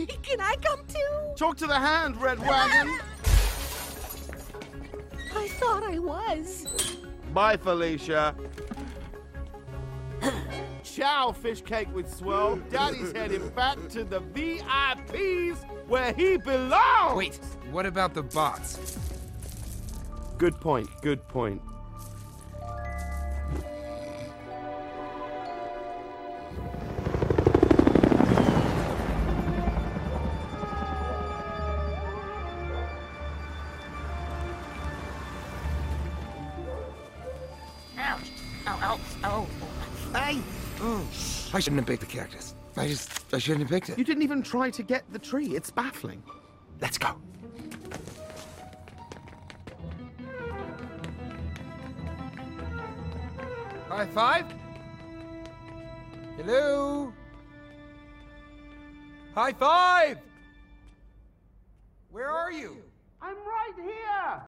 Can I come too? Talk to the hand, Red Wagon. I thought I was. Bye, Felicia. Ciao, fish cake with swirl. Daddy's heading back to the VIPs where he belongs. Wait, what about the bots? Good point, good point. Ouch. Ow, ow, ow. Hey! I shouldn't have picked the cactus. I shouldn't have picked it. You didn't even try to get the tree. It's baffling. Let's go. High five? Hello? High five! Where are you?